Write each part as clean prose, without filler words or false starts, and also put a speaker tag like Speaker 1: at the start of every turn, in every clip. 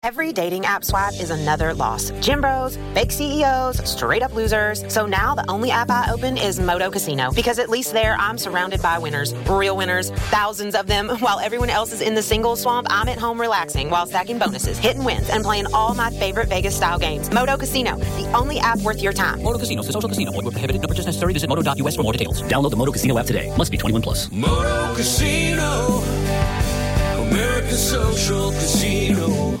Speaker 1: Every dating app swipe is another loss. Gym bros, fake CEOs, straight up losers. So now the only app I open is Moto Casino, because at least there I'm surrounded by winners, real winners, thousands of them. While everyone else is in the single swamp, I'm at home relaxing while stacking bonuses, hitting wins, and playing all my favorite Vegas style games. Moto Casino, the only app worth your time.
Speaker 2: Moto Casino is a social casino. Void where prohibited. No purchase necessary. Visit moto.us for more details. Download the Moto Casino app today. Must be 21 plus.
Speaker 3: Moto Casino, America's social casino.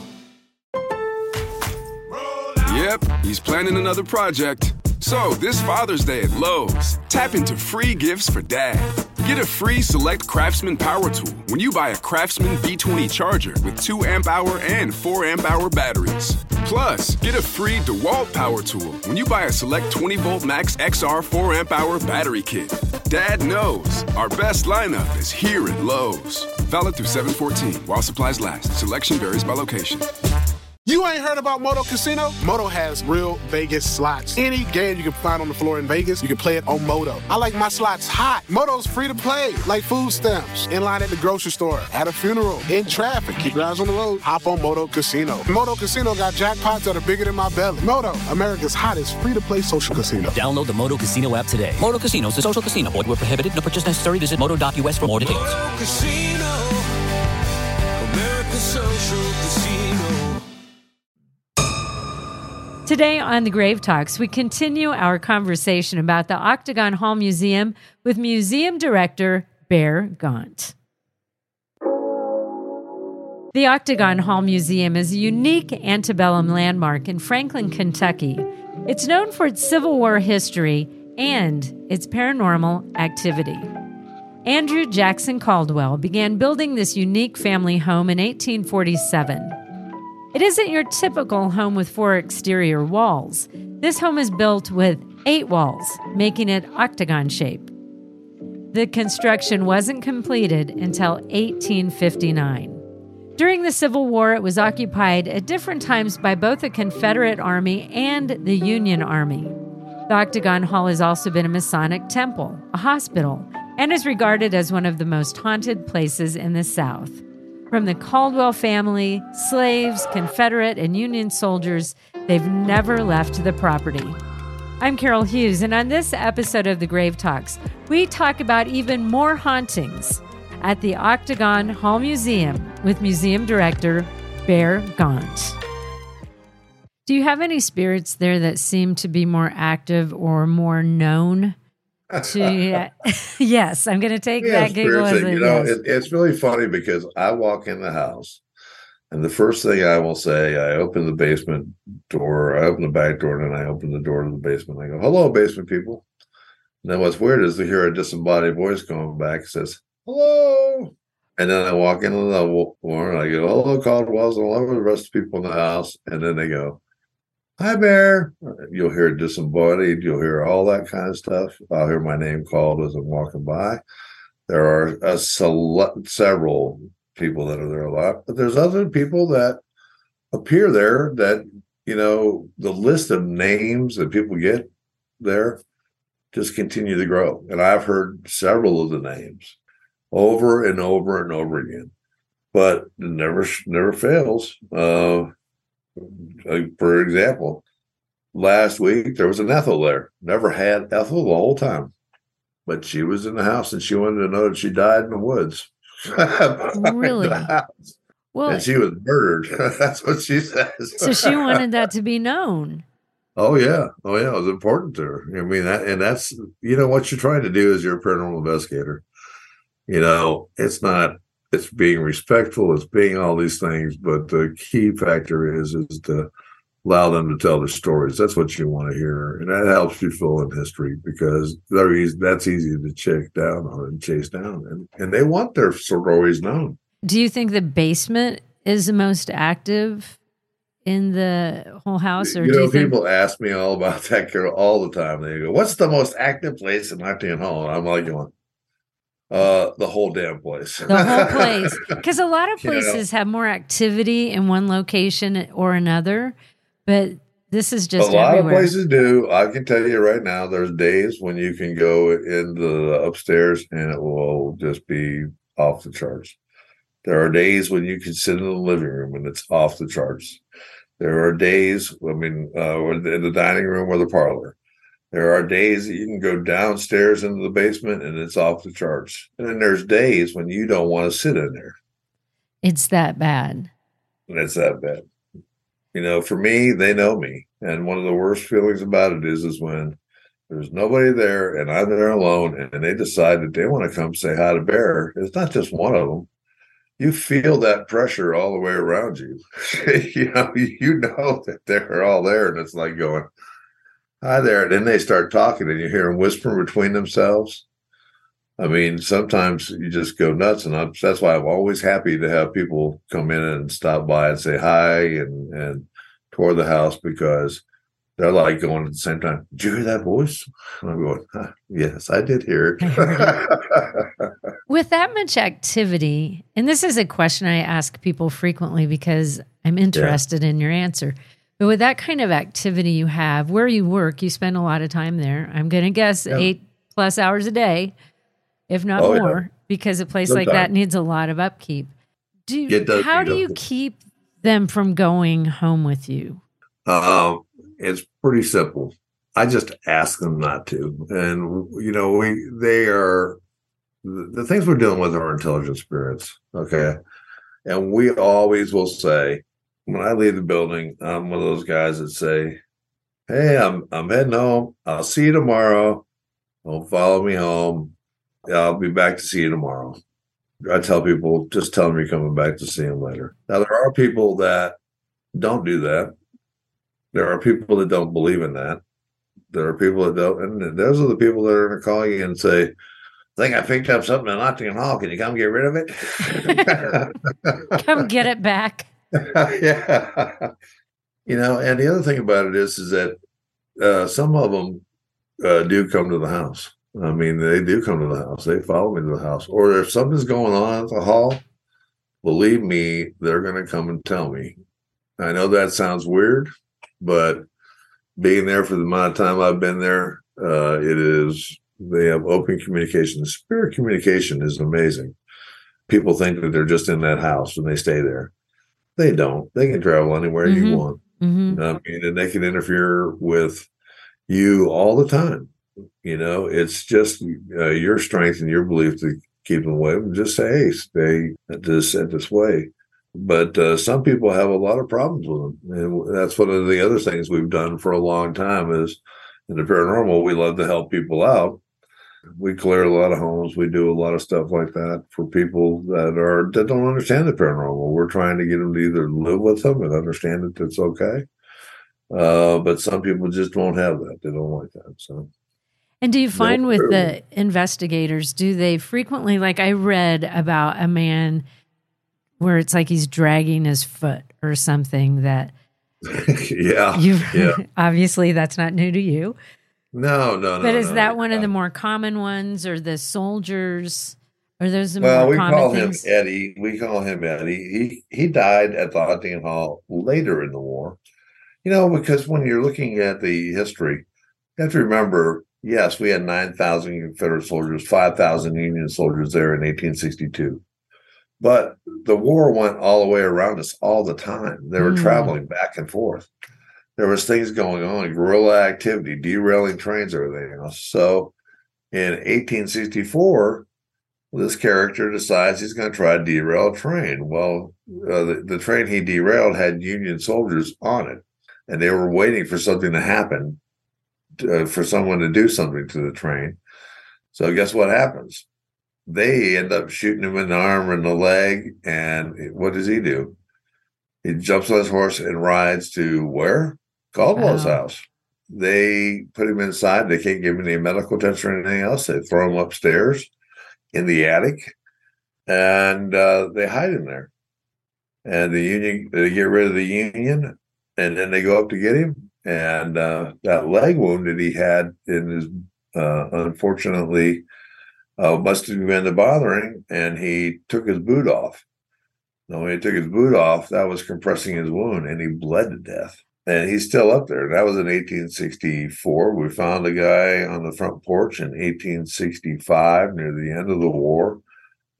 Speaker 4: Yep, he's planning another project. So, this Father's Day at Lowe's, tap into free gifts for Dad. Get a free Select Craftsman power tool when you buy a Craftsman B20 charger with 2 amp-hour and 4 amp-hour batteries. Plus, get a free DeWalt power tool when you buy a Select 20-volt Max XR 4 amp-hour battery kit. Dad knows our best lineup is here at Lowe's. Valid through 7/14 while supplies last. Selection varies by location.
Speaker 5: You ain't heard about Moto Casino? Moto has real Vegas slots. Any game you can find on the floor in Vegas, you can play it on Moto. I like my slots hot. Moto's free to play, like food stamps. In line at the grocery store, at a funeral, in traffic. Keep your eyes on the road. Hop on Moto Casino. Moto Casino got jackpots that are bigger than my belly. Moto, America's hottest free-to-play social casino.
Speaker 2: Download the Moto Casino app today. Moto Casino is a social casino. Void where prohibited. No purchase necessary. Visit moto.us for more details.
Speaker 3: Moto Casino, America's social casino.
Speaker 6: Today on the Grave Talks, we continue our conversation about the Octagon Hall Museum with Museum Director Bear Gaunt. The Octagon Hall Museum is a unique antebellum landmark in Franklin, Kentucky. It's known for its Civil War history and its paranormal activity. Andrew Jackson Caldwell began building this unique family home in 1847. It isn't your typical home with 4 exterior walls. This home is built with 8 walls, making it octagon shape. The construction wasn't completed until 1859. During the Civil War, it was occupied at different times by both the Confederate Army and the Union Army. The Octagon Hall has also been a Masonic temple, a hospital, and is regarded as one of the most haunted places in the South. From the Caldwell family, slaves, Confederate, and Union soldiers, they've never left the property. I'm Carol Hughes, and on this episode of The Grave Talks, we talk about even more hauntings at the Octagon Hall Museum with Museum Director Bear Gaunt. Do you have any spirits there that seem to be more active or more known? Yes, I'm going to take that giggle as a yes.
Speaker 7: It's really funny because I walk in the house and the first thing I will say, I open the basement door, I open the back door, and then I open the door to the basement. I go, "Hello, basement people." And then what's weird is to hear a disembodied voice going back. It says, "Hello." And then I walk into the door and I go, "Hello, Caldwell's," and all of the rest of the people in the house. And then they go, "Hi, Bear." You'll hear disembodied. You'll hear all that kind of stuff. I'll hear my name called as I'm walking by. There are several people that are there a lot, but there's other people that appear there that, the list of names that people get there just continue to grow. And I've heard several of the names over and over and over again, but it never fails. For example, last week there was an Ethel there. Never had Ethel the whole time, but she was in the house and she wanted to know that she died in the woods.
Speaker 6: Really? Well,
Speaker 7: and she was murdered. That's what she says.
Speaker 6: So she wanted that to be known.
Speaker 7: Oh yeah. It was important to her. I mean, that's what you're trying to do as you're a paranormal investigator. It's being respectful, it's being all these things, but the key factor is to allow them to tell their stories. That's what you want to hear. And that helps you fill in history because that's easy to check down on and chase down. And they want their stories known.
Speaker 6: Do you think the basement is the most active in the whole house? Or
Speaker 7: people ask me all about that all the time. They go, "What's the most active place in Octagon Hall?" And I'm like going, the whole damn place.
Speaker 6: The whole place. Because a lot of places have more activity in one location or another, but this is just everywhere.
Speaker 7: A lot of places do. I can tell you right now, there's days when you can go into the upstairs and it will just be off the charts. There are days when you can sit in the living room and it's off the charts. There are days, in the dining room or the parlor. There are days that you can go downstairs into the basement and it's off the charts. And then there's days when you don't want to sit in there.
Speaker 6: It's that bad.
Speaker 7: And it's that bad. For me, they know me. And one of the worst feelings about it is when there's nobody there and I'm there alone and they decide that they want to come say hi to Bear. It's not just one of them. You feel that pressure all the way around you. You know that they're all there and it's like going, hi there. And then they start talking and you hear them whispering between themselves. I mean, sometimes you just go nuts. And that's why I'm always happy to have people come in and stop by and say hi and tour the house, because they're like going at the same time, did you hear that voice? And I'm going, yes, I did hear it.
Speaker 6: With that much activity, and this is a question I ask people frequently because I'm interested in your answer. But with that kind of activity you have, where you work, you spend a lot of time there. I'm going to guess 8+ hours a day, if not more, because a place like that needs a lot of upkeep. How do you keep them from going home with you?
Speaker 7: It's pretty simple. I just ask them not to. And, they are, the things we're dealing with are intelligent spirits. Okay. And we always will say, when I leave the building, I'm one of those guys that say, hey, I'm heading home. I'll see you tomorrow. Don't follow me home. I'll be back to see you tomorrow. I tell people, just tell them you're coming back to see them later. Now, there are people that don't do that. There are people that don't believe in that. There are people that don't. And those are the people that are going to call you and say, I think I picked up something in Nottingham Hall. Can you come get rid of it?
Speaker 6: Come get it back.
Speaker 7: Yeah. And the other thing about it is that some of them do come to the house. I mean, they do come to the house. They follow me to the house. Or if something's going on at the hall, believe me, they're going to come and tell me. I know that sounds weird, but being there for the amount of time I've been there, they have open communication. Spirit communication is amazing. People think that they're just in that house and they stay there. They don't. They can travel anywhere you want. Mm-hmm. I mean, and they can interfere with you all the time. It's just your strength and your belief to keep them away. Just say, hey, stay this way. But some people have a lot of problems with them. And that's one of the other things we've done for a long time is in the paranormal, we love to help people out. We clear a lot of homes. We do a lot of stuff like that for people that don't understand the paranormal. We're trying to get them to either live with them and understand that it's okay. But some people just won't have that. They don't like that. So.
Speaker 6: And do you find with the investigators, do they frequently, like I read about a man where it's like he's dragging his foot or something that obviously that's not new to you.
Speaker 7: No.
Speaker 6: But is that one of the more common ones, or the soldiers, or those the
Speaker 7: more
Speaker 6: common
Speaker 7: things? We call him Eddie. He died at the Nottingham Hall later in the war. Because when you're looking at the history, you have to remember, yes, we had 9,000 Confederate soldiers, 5,000 Union soldiers there in 1862. But the war went all the way around us all the time. They were traveling back and forth. There was things going on, guerrilla activity, derailing trains, everything else. So in 1864, this character decides he's going to try to derail a train. Well, the train he derailed had Union soldiers on it, and they were waiting for something to happen, for someone to do something to the train. So guess what happens? They end up shooting him in the arm or in the leg, and what does he do? He jumps on his horse and rides to where? Caldwell's house. They put him inside. They can't give him any medical attention or anything else. They throw him upstairs in the attic, and they hide him there. And they get rid of the Union, and then they go up to get him. And that leg wound that he had in his, unfortunately, must have been the bothering, and he took his boot off. Now, when he took his boot off, that was compressing his wound, and he bled to death. And he's still up there. That was in 1864. We found a guy on the front porch in 1865, near the end of the war.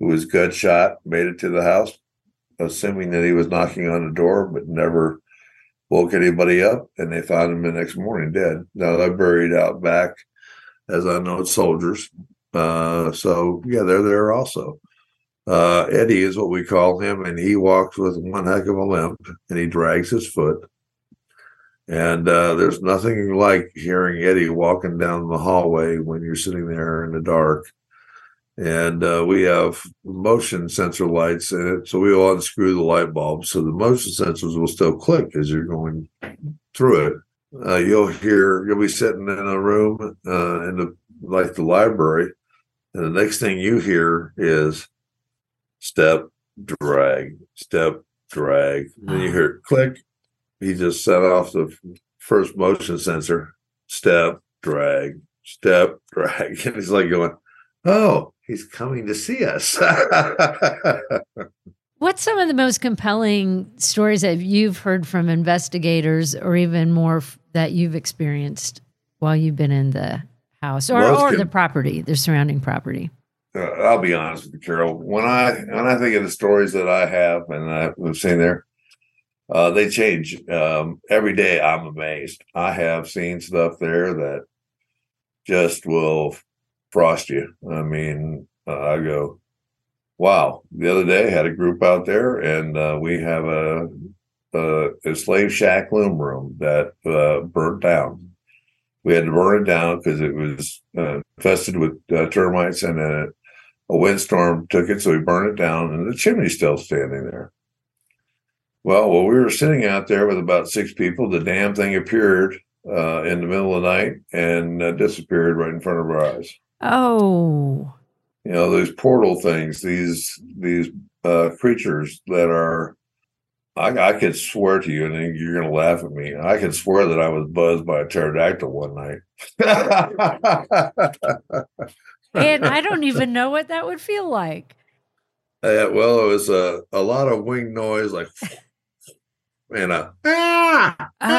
Speaker 7: who was gunshot, made it to the house, assuming that he was knocking on the door, but never woke anybody up, and they found him the next morning dead. Now they're buried out back as unknown soldiers. So yeah, they're there also. Eddie is what we call him, and he walks with one heck of a limp, and he drags his foot. And there's nothing like hearing Eddie walking down the hallway when you're sitting there in the dark. And we have motion sensor lights in it, so we will unscrew the light bulbs, so the motion sensors will still click as you're going through it. You'll be sitting in a room in the library, and the next thing you hear is step, drag, step, drag. Then you hear click. He just set off the first motion sensor. Step, drag, step, drag. And he's like going, oh, he's coming to see us.
Speaker 6: What's some of the most compelling stories that you've heard from investigators, or even more that you've experienced while you've been in the house or the property, the surrounding property?
Speaker 7: I'll be honest with you, Carol. When I think of the stories that I have and I've seen there, they change. Every day I'm amazed. I have seen stuff there that just will frost you. I mean, I go, wow. The other day I had a group out there, and we have a slave shack loom room that burnt down. We had to burn it down because it was infested with termites, and a windstorm took it, so we burned it down, and the chimney's still standing there. Well, while we were sitting out there with about 6 people, the damn thing appeared in the middle of the night and disappeared right in front of our eyes.
Speaker 6: Oh.
Speaker 7: You know, those portal things, these creatures that are, I could swear to you, and you're going to laugh at me, I could swear that I was buzzed by a pterodactyl one night.
Speaker 6: And I don't even know what that would feel like.
Speaker 7: Well, it was a lot of wing noise, like, and I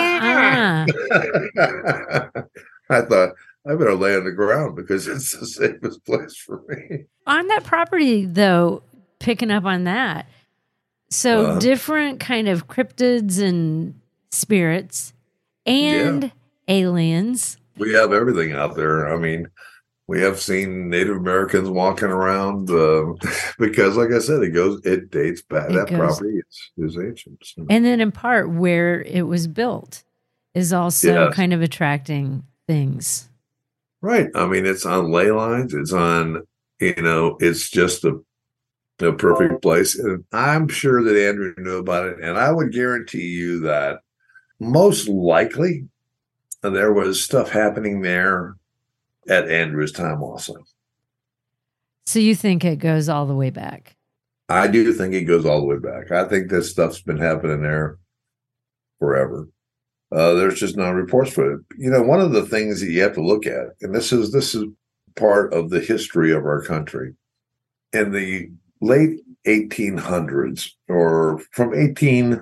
Speaker 7: thought, I better lay on the ground because it's the safest place for me.
Speaker 6: On that property, though, picking up on that, so different kind of cryptids and spirits and aliens.
Speaker 7: We have everything out there. I mean, we have seen Native Americans walking around because, like I said, it dates back. Property is ancient. So.
Speaker 6: And then in part where it was built is also kind of attracting things.
Speaker 7: Right. I mean, it's on ley lines. It's on, it's just a perfect place. And I'm sure that Andrew knew about it. And I would guarantee you that most likely there was stuff happening there at Andrew's time also.
Speaker 6: So you think it goes all the way back?
Speaker 7: I do think it goes all the way back. I think this stuff's been happening there forever. There's just no reports for it. One of the things that you have to look at, and this is part of the history of our country. In the late 1800s, or from right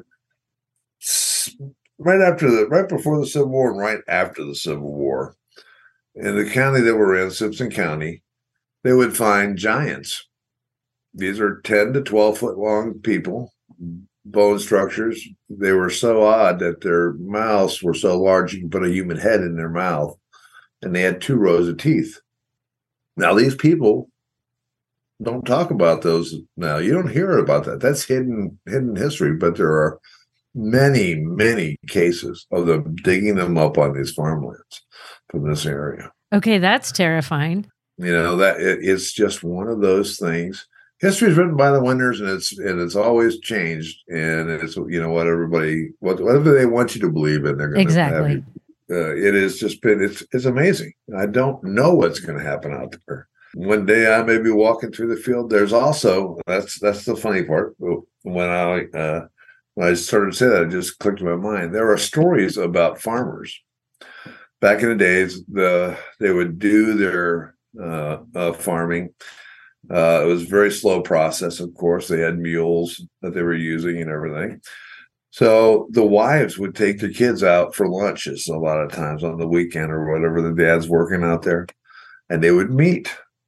Speaker 7: before the Civil War and right after the Civil War, in the county that we're in, Simpson County, they would find giants. These are 10 to 12 foot long people, bone structures. They were so odd that their mouths were so large you can put a human head in their mouth, and they had 2 rows of teeth. Now, these people don't talk about those now. You don't hear about that. That's hidden history, but there are many, many cases of them digging them up on these farmlands from this area.
Speaker 6: Okay, that's terrifying.
Speaker 7: It's just one of those things. History is written by the winners, and it's always changed. And it's whatever they want you to believe in, they're going to have you. It has just been it's amazing. I don't know what's going to happen out there. One day I may be walking through the field. There's also that's the funny part. When I started to say that, it just clicked in my mind. There are stories about farmers. Back in the days, they would do their farming. It was a very slow process, of course. They had mules that they were using and everything. So the wives would take their kids out for lunches a lot of times on the weekend or whatever. The dad's working out there, and they would meet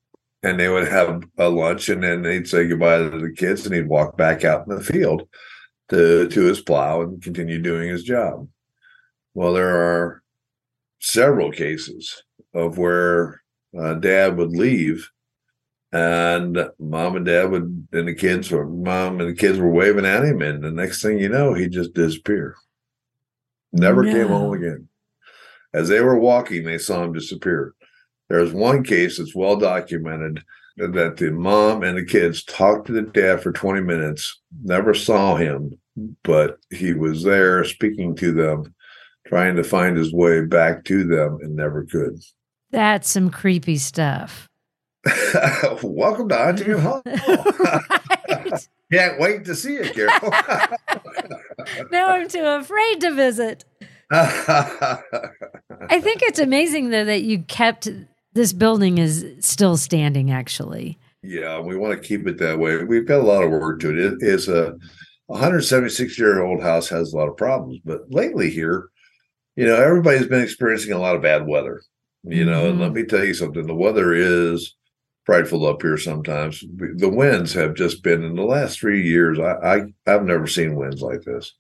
Speaker 7: and they would have a lunch, and then they'd say goodbye to the kids, and he'd walk back out in the field to his plow and continue doing his job. Well, there are several cases of where dad would leave, and mom and dad would, and the kids were waving at him, and the next thing you know, he just disappeared. Never came home again. As they were walking, they saw him disappear. There's one case that's well documented that the mom and the kids talked to the dad for 20 minutes, never saw him, but he was there speaking to them, trying to find his way back to them, and never could.
Speaker 6: That's some creepy stuff.
Speaker 7: Welcome to Haunting at Home.
Speaker 6: Right.
Speaker 7: Can't wait to see it, Carol.
Speaker 6: Now I'm too afraid to visit. I think it's amazing, though, that you kept this building is still standing, actually.
Speaker 7: Yeah, we want to keep it that way. We've got a lot of work to it. It is a 176-year-old house, has a lot of problems. But lately here, everybody's been experiencing a lot of bad weather. And let me tell you something. The weather is frightful up here sometimes. The winds have just been, in the last 3 years, I've never seen winds like this.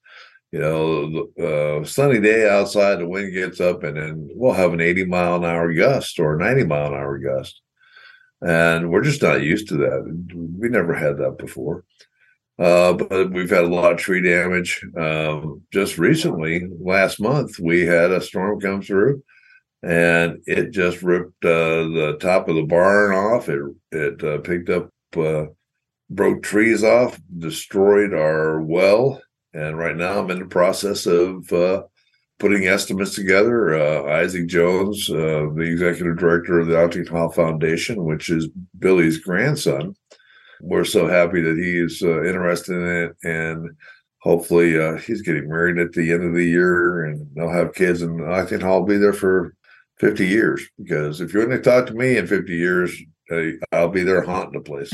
Speaker 7: Sunny day outside, the wind gets up, and then we'll have an 80-mile-an-hour gust or a 90-mile-an-hour gust. And we're just not used to that. We never had that before. But we've had a lot of tree damage. Just recently, last month, we had a storm come through, and it just ripped the top of the barn off. It picked up, broke trees off, destroyed our well. And right now I'm in the process of putting estimates together. Isaac Jones, the executive director of the Haunting Hall Foundation, which is Billy's grandson. We're so happy that he is interested in it. And hopefully he's getting married at the end of the year, and they'll have kids. And I think I'll be there for 50 years, because if you're going to talk to me in 50 years, I'll be there haunting the place.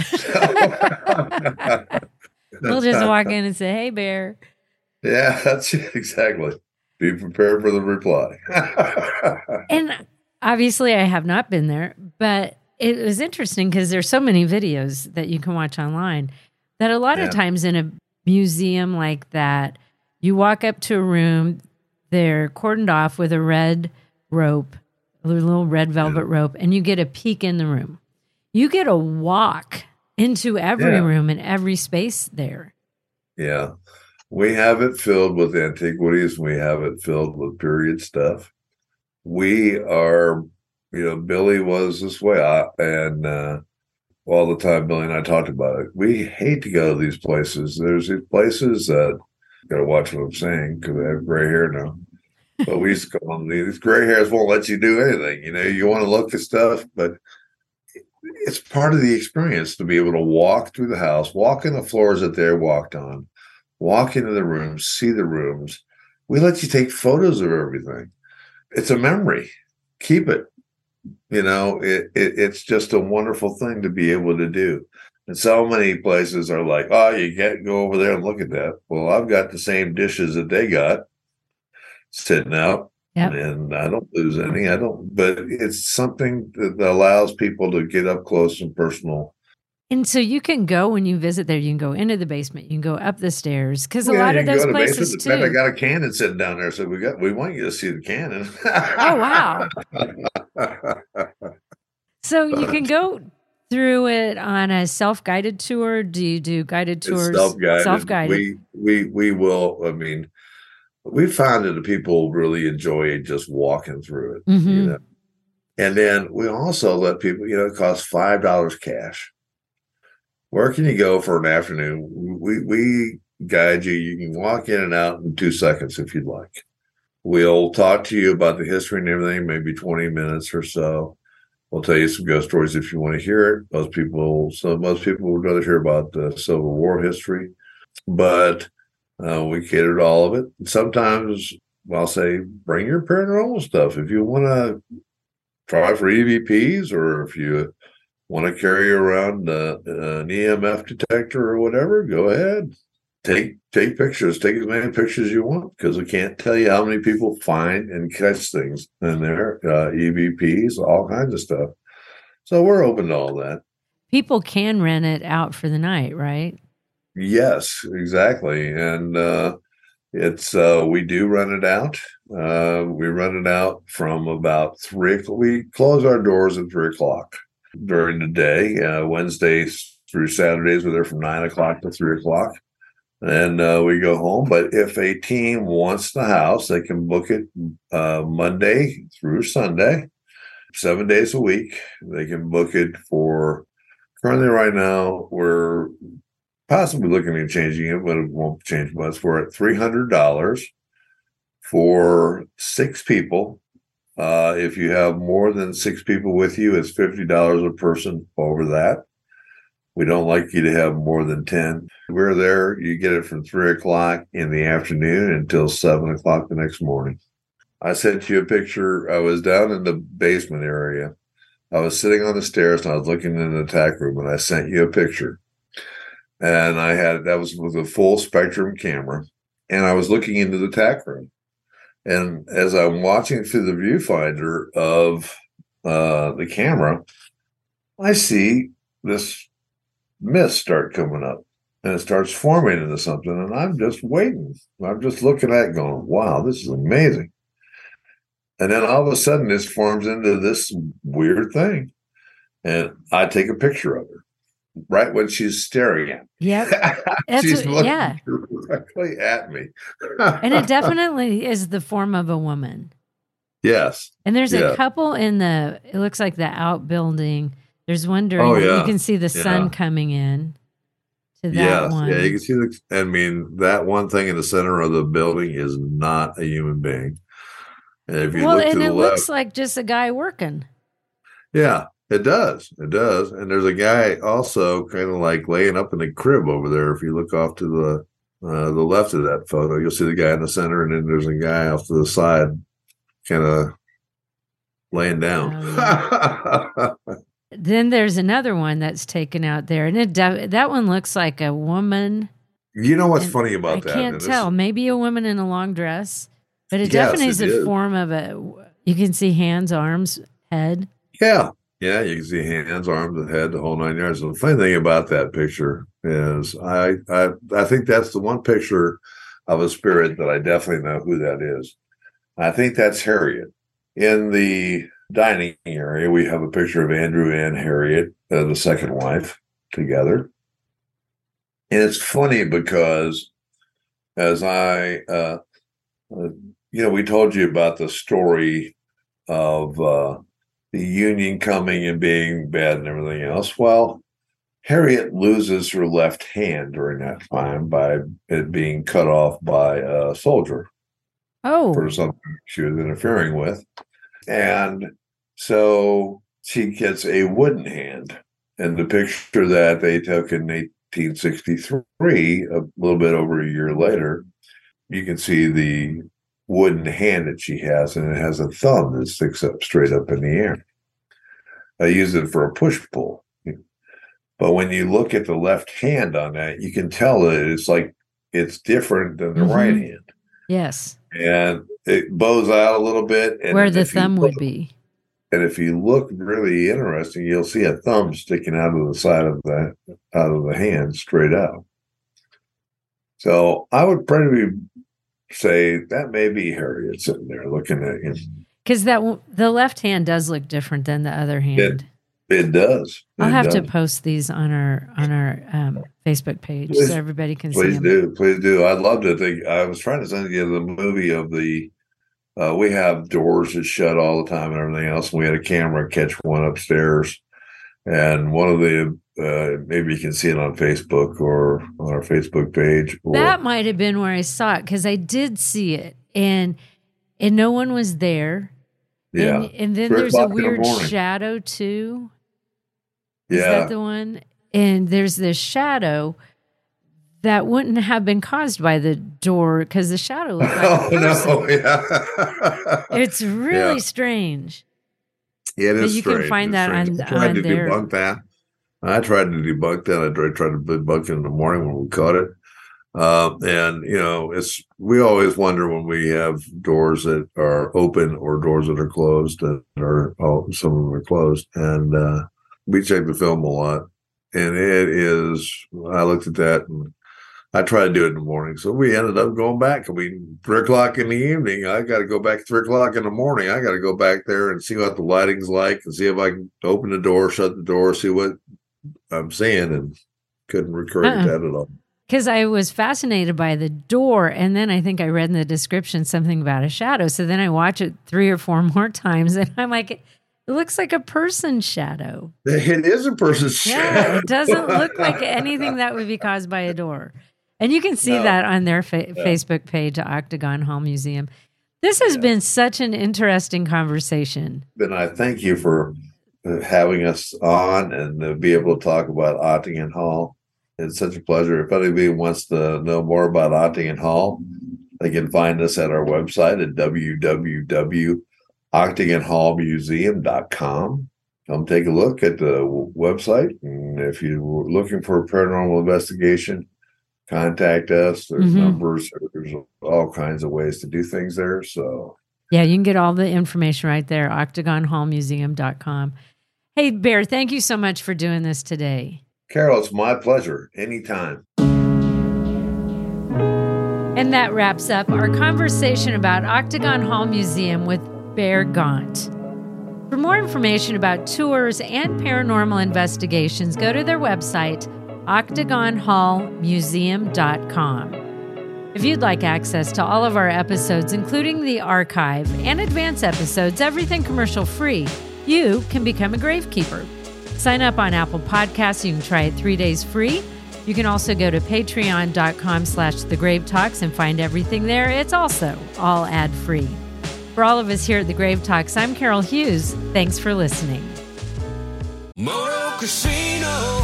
Speaker 6: We'll just walk in and say, "Hey, Bear."
Speaker 7: Yeah, that's it. Exactly. Be prepared for the reply.
Speaker 6: And obviously I have not been there, but it was interesting because there's so many videos that you can watch online that a lot of times in a museum like that, you walk up to a room, they're cordoned off with a red rope, a little red velvet rope, and you get a peek in the room. You get a walk into every room and every space there. Yeah.
Speaker 7: We have it filled with antiquities. We have it filled with period stuff. We are, Billy was this way. And all the time, Billy and I talked about it. We hate to go to these places. There's these places that, got to watch what I'm saying because I have gray hair now. But we used to go on, these gray hairs won't let you do anything. You want to look at stuff, but it's part of the experience to be able to walk through the house, walk in the floors that they walked on, walk into the rooms, see the rooms. We let you take photos of everything. It's a memory. Keep it. It's just a wonderful thing to be able to do. And so many places are like, oh, you can't go over there and look at that. Well, I've got the same dishes that they got sitting out. Yep. And I don't lose any. But it's something that allows people to get up close and personal.
Speaker 6: And so you can go, when you visit there, you can go into the basement, you can go up the stairs, because a lot of those places too.
Speaker 7: I got a cannon sitting down there, so we want you to see the cannon.
Speaker 6: Oh wow! So you can go through it on a self-guided tour. Do you do guided tours?
Speaker 7: It's
Speaker 6: Self-guided.
Speaker 7: We will. I mean, we found that the people really enjoy just walking through it.
Speaker 6: Mm-hmm.
Speaker 7: And then we also let people. It costs $5 cash. Where can you go for an afternoon? We guide you. You can walk in and out in 2 seconds if you'd like. We'll talk to you about the history and everything, maybe 20 minutes or so. We'll tell you some ghost stories if you want to hear it. Most people would rather hear about the Civil War history, but we cater to all of it. Sometimes I'll say, bring your paranormal stuff. If you want to try for EVPs, or if you want to carry around an EMF detector or whatever, go ahead. Take pictures. Take as many pictures as you want, because we can't tell you how many people find and catch things in there, EVPs, all kinds of stuff. So we're open to all that.
Speaker 6: people can rent it out for the night, right?
Speaker 7: Yes, exactly. And it's we do rent it out. We rent it out from about 3 o'clock. We close our doors at 3 o'clock during the day. Wednesdays through Saturdays, we're there from 9 o'clock to 3 o'clock. And we go home. But if a team wants the house, they can book it Monday through Sunday, 7 days a week. They can book it for, currently right now, we're possibly looking at changing it, but it won't change much. We're at $300 for 6 people. If you have more than 6 people with you, it's $50 a person over that. We don't like you to have more than 10. We're there. You get it from 3 o'clock in the afternoon until 7 o'clock the next morning. I sent you a picture. I was down in the basement area. I was sitting on the stairs and I was looking in the attack room, and I sent you a picture. And that was with a full spectrum camera. And I was looking into the attack room. And as I'm watching through the viewfinder of the camera, I see this mist start coming up, and it starts forming into something, and I'm just waiting. I'm just looking at it going, wow, this is amazing. And then all of a sudden this forms into this weird thing, and I take a picture of her right when she's staring at me.
Speaker 6: Yep.
Speaker 7: She's looking directly at me.
Speaker 6: And it definitely is the form of a woman.
Speaker 7: Yes.
Speaker 6: And there's a couple it looks like the outbuilding. There's one during you can see the sun coming in to that one.
Speaker 7: Yeah, you can see that one thing in the center of the building is not a human being. And if you look to the left,
Speaker 6: looks like just a guy working.
Speaker 7: Yeah, it does. It does. And there's a guy also kind of like laying up in a crib over there. If you look off to the left of that photo, you'll see the guy in the center, and then there's a guy off to the side kind of laying down.
Speaker 6: Then there's another one that's taken out there, and that one looks like a woman.
Speaker 7: You know what's funny about that?
Speaker 6: I can't tell. Maybe a woman in a long dress, but it definitely is a form of you can see hands, arms, head.
Speaker 7: Yeah. Yeah, you can see hands, arms, and head, the whole 9 yards. And the funny thing about that picture is I think that's the one picture of a spirit that I definitely know who that is. I think that's Harriet. In the dining area, we have a picture of Andrew and Harriet, the second wife, together. And it's funny because as we told you about the story of the Union coming and being bad and everything else. Well, Harriet loses her left hand during that time by it being cut off by a soldier.
Speaker 6: Oh.
Speaker 7: For something she was interfering with. And so she gets a wooden hand. And the picture that they took in 1863, a little bit over a year later, you can see the wooden hand that she has, and it has a thumb that sticks up straight up in the air. I use it for a push-pull. But when you look at the left hand on that, you can tell that it's different than the right hand.
Speaker 6: Yes.
Speaker 7: And it bows out a little bit. And
Speaker 6: where the thumb would be.
Speaker 7: And if you look really interesting, you'll see a thumb sticking out of the side of the hand straight out. So I would probably say that may be Harriet sitting there looking at him.
Speaker 6: Because the left hand does look different than the other hand.
Speaker 7: It does.
Speaker 6: I'll have to post these on our Facebook page so everybody can see them.
Speaker 7: Please do. I'd love to think. I was trying to send you the movie of the. We have doors that shut all the time and everything else. And we had a camera catch one upstairs, and one of the maybe you can see it on Facebook or on our Facebook page.
Speaker 6: That might have been where I saw it because I did see it, and no one was there.
Speaker 7: Yeah,
Speaker 6: and then there's a weird shadow too. Is that the one? And there's this shadow that wouldn't have been caused by the door because the shadow looked like a person.
Speaker 7: No, yeah.
Speaker 6: It's really strange.
Speaker 7: Yeah, it is
Speaker 6: but you
Speaker 7: strange.
Speaker 6: can find that on there.
Speaker 7: I tried to debunk that. I tried to debunk it in the morning when we caught it. And we always wonder when we have doors that are open or doors that are closed, some of them are closed. And we check the film a lot. And it is, I looked at that and I tried to do it in the morning. So we ended up going back. 3 o'clock in the evening, I got to go back 3 o'clock in the morning. I got to go back there and see what the lighting's like and see if I can open the door, shut the door, see what I'm seeing, and couldn't record that at all.
Speaker 6: Because I was fascinated by the door, and then I think I read in the description something about a shadow. So then I watch it 3 or 4 more times, and I'm like, it looks like a person's shadow.
Speaker 7: It is a person's shadow.
Speaker 6: It doesn't look like anything that would be caused by a door. And you can see that on their Facebook page, Octagon Hall Museum. This has been such an interesting conversation.
Speaker 7: And I thank you for having us on and to be able to talk about Octagon Hall. It's such a pleasure. If anybody wants to know more about Octagon Hall, they can find us at our website at www.octagonhallmuseum.com. Come take a look at the website. And if you're looking for a paranormal investigation, contact us. There's numbers. There's all kinds of ways to do things there. So
Speaker 6: yeah, you can get all the information right there, octagonhallmuseum.com. Hey, Bear, thank you so much for doing this today.
Speaker 7: Carol, it's my pleasure. Anytime.
Speaker 6: And that wraps up our conversation about Octagon Hall Museum with Bear Gaunt. For more information about tours and paranormal investigations, go to their website, octagonhallmuseum.com. If you'd like access to all of our episodes, including the archive and advance episodes, everything commercial free, you can become a gravekeeper. Sign up on Apple Podcasts. You can try it 3 days free. You can also go to patreon.com/thegravetalks and find everything there. It's also all ad-free. For all of us here at The Grave Talks, I'm Carol Hughes. Thanks for listening.
Speaker 3: Moto Casino,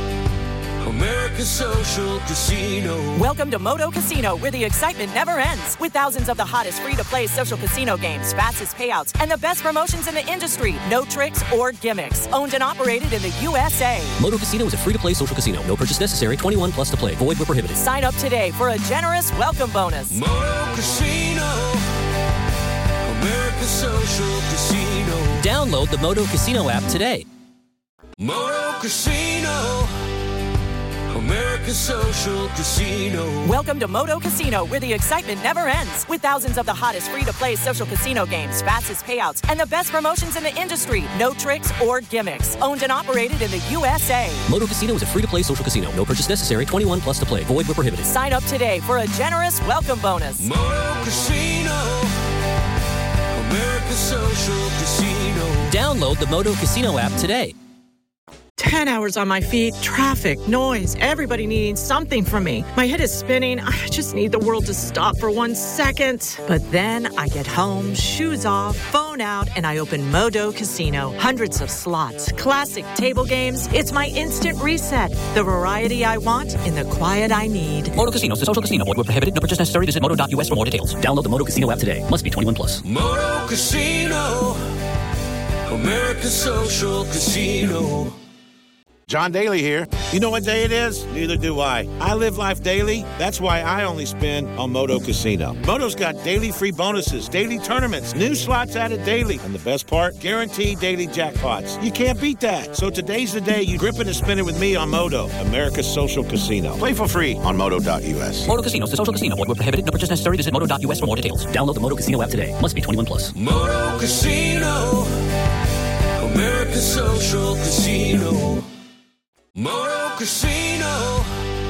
Speaker 3: America's social casino.
Speaker 8: Welcome to Moto Casino, where the excitement never ends. With thousands of the hottest free-to-play social casino games, fastest payouts, and the best promotions in the industry. No tricks or gimmicks. Owned and operated in the USA.
Speaker 2: Moto Casino is a free-to-play social casino. No purchase necessary. 21 plus to play. Void where prohibited.
Speaker 8: Sign up today for a generous welcome bonus.
Speaker 3: Moto Casino, America's social casino.
Speaker 2: Download the Moto Casino app today.
Speaker 3: Moto Casino, America's social casino.
Speaker 8: Welcome to Moto Casino, where the excitement never ends. With thousands of the hottest free-to-play social casino games, fastest payouts, and the best promotions in the industry. No tricks or gimmicks. Owned and operated in the USA.
Speaker 2: Moto Casino is a free-to-play social casino. No purchase necessary. 21 plus to play. Void where prohibited.
Speaker 8: Sign up today for a generous welcome bonus.
Speaker 3: Moto Casino, America's social casino.
Speaker 2: Download the Moto Casino app today.
Speaker 8: 10 hours on my feet, traffic, noise, everybody needing something from me. My head is spinning. I just need the world to stop for 1 second. But then I get home, shoes off, phone out, and I open Moto Casino. Hundreds of slots, classic table games. It's my instant reset. The variety I want in the quiet I need.
Speaker 2: Moto Casino is a social casino. Void where prohibited. No purchase necessary. Visit moto.us for more details. Download the Moto Casino app today. Must be 21 plus.
Speaker 3: Moto Casino, America's social casino.
Speaker 9: John Daly here. You know what day it is? Neither do I. I live life daily. That's why I only spin on Moto Casino. Moto's got daily free bonuses, daily tournaments, new slots added daily. And the best part? Guaranteed daily jackpots. You can't beat that. So today's the day you grip it and spin it with me on Moto, America's social casino. Play for free on moto.us.
Speaker 2: Moto Casino is a social casino. Void where prohibited. No purchase necessary. Visit moto.us for more details. Download the Moto Casino app today. Must be 21 plus.
Speaker 3: Moto Casino, America's social casino. Moto Casino,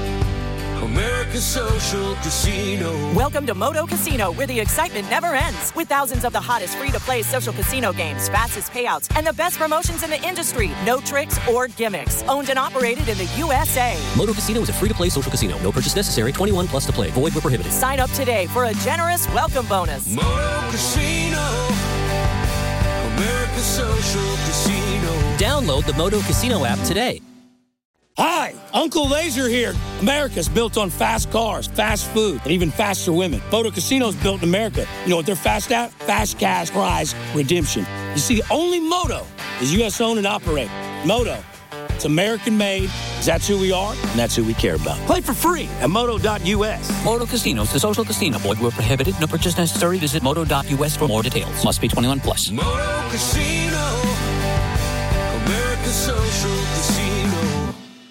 Speaker 3: America's social casino.
Speaker 8: Welcome to Moto Casino, where the excitement never ends. With thousands of the hottest free-to-play social casino games, fastest payouts, and the best promotions in the industry. No tricks or gimmicks. Owned and operated in the USA.
Speaker 2: Moto Casino is a free-to-play social casino. No purchase necessary. 21 plus to play. Void where prohibited.
Speaker 8: Sign up today for a generous welcome bonus.
Speaker 3: Moto Casino, America's social casino.
Speaker 2: Download the Moto Casino app today.
Speaker 10: Hi, Uncle Laser here. America's built on fast cars, fast food, and even faster women. Moto Casino's built in America. You know what they're fast at? Fast cash prize redemption. You see, only Moto is U.S. owned and operated. Moto, it's American made. That's who we are, and that's who we care about. Play for free at moto.us.
Speaker 2: Moto Casino is a social casino. Void where prohibited. No purchase necessary. Visit moto.us for more details. Must be 21 plus.
Speaker 3: Moto Casino, America's social casino.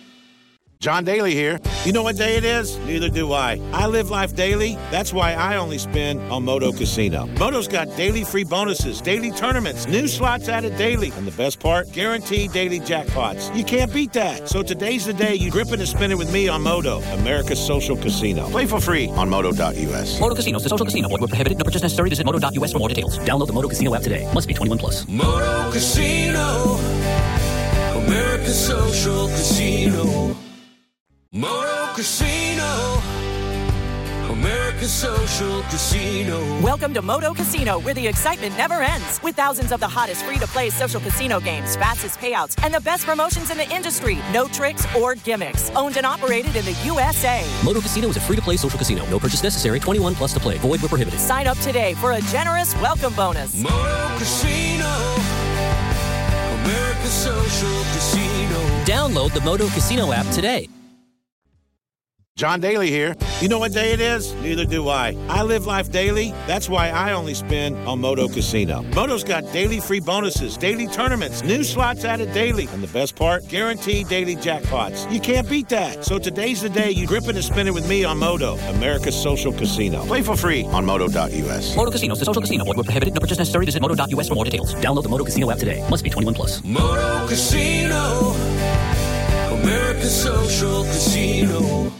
Speaker 9: John Daly here. You know what day it is? Neither do I. I live life daily. That's why I only spin on Moto Casino. Moto's got daily free bonuses, daily tournaments, new slots added daily. And the best part? Guaranteed daily jackpots. You can't beat that. So today's the day you grip it and spin it with me on Moto, America's social casino. Play for free on Moto.us.
Speaker 2: Moto Casino, the social casino. Void where prohibited. No purchase necessary. Visit Moto.us for more details. Download the Moto Casino app today. Must be 21 plus.
Speaker 3: Moto Casino, America's social casino. Moto Casino, America's social casino.
Speaker 8: Welcome to Moto Casino, where the excitement never ends. With thousands of the hottest free-to-play social casino games, fastest payouts, and the best promotions in the industry. No tricks or gimmicks. Owned and operated in the USA.
Speaker 2: Moto Casino is a free-to-play social casino. No purchase necessary. 21 plus to play. Void where prohibited.
Speaker 8: Sign up today for a generous welcome bonus.
Speaker 3: Moto Casino, America's social casino.
Speaker 2: Download the Moto Casino app today.
Speaker 9: John Daly here. You know what day it is? Neither do I. I live life daily. That's why I only spin on Moto Casino. Moto's got daily free bonuses, daily tournaments, new slots added daily. And the best part? Guaranteed daily jackpots. You can't beat that. So today's the day you grip it and spin it with me on Moto, America's social casino. Play for free on Moto.us.
Speaker 2: Moto Casino, the social casino. Void where prohibited. No purchase necessary. Visit Moto.us for more details. Download the Moto Casino app today. Must be 21 plus.
Speaker 3: Moto Casino, America's social casino.